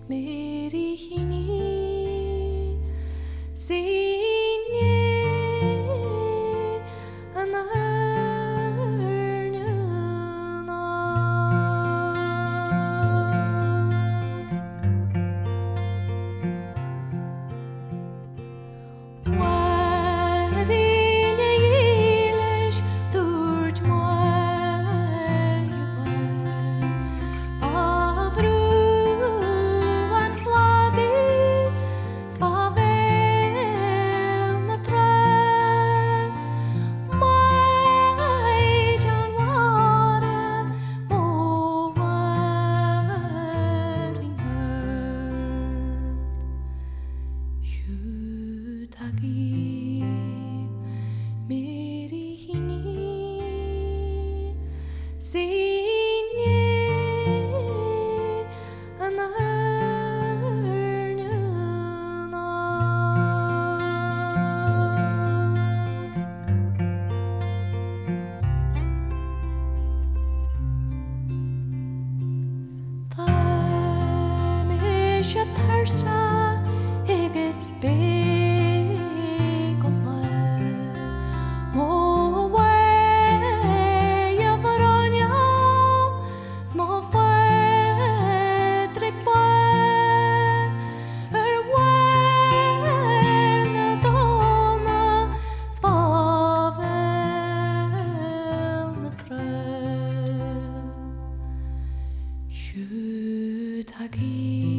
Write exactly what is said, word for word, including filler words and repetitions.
Merihini Sine Anarnına Vadine iyileş durtmayı Avruan fladi svavelna trä Majdan vare movälingar Jutagi merihini Sine Tarsa Higgis big Mo way of Aronia Small Fredrik Boy Her way Donna Svavelna trä Jutagi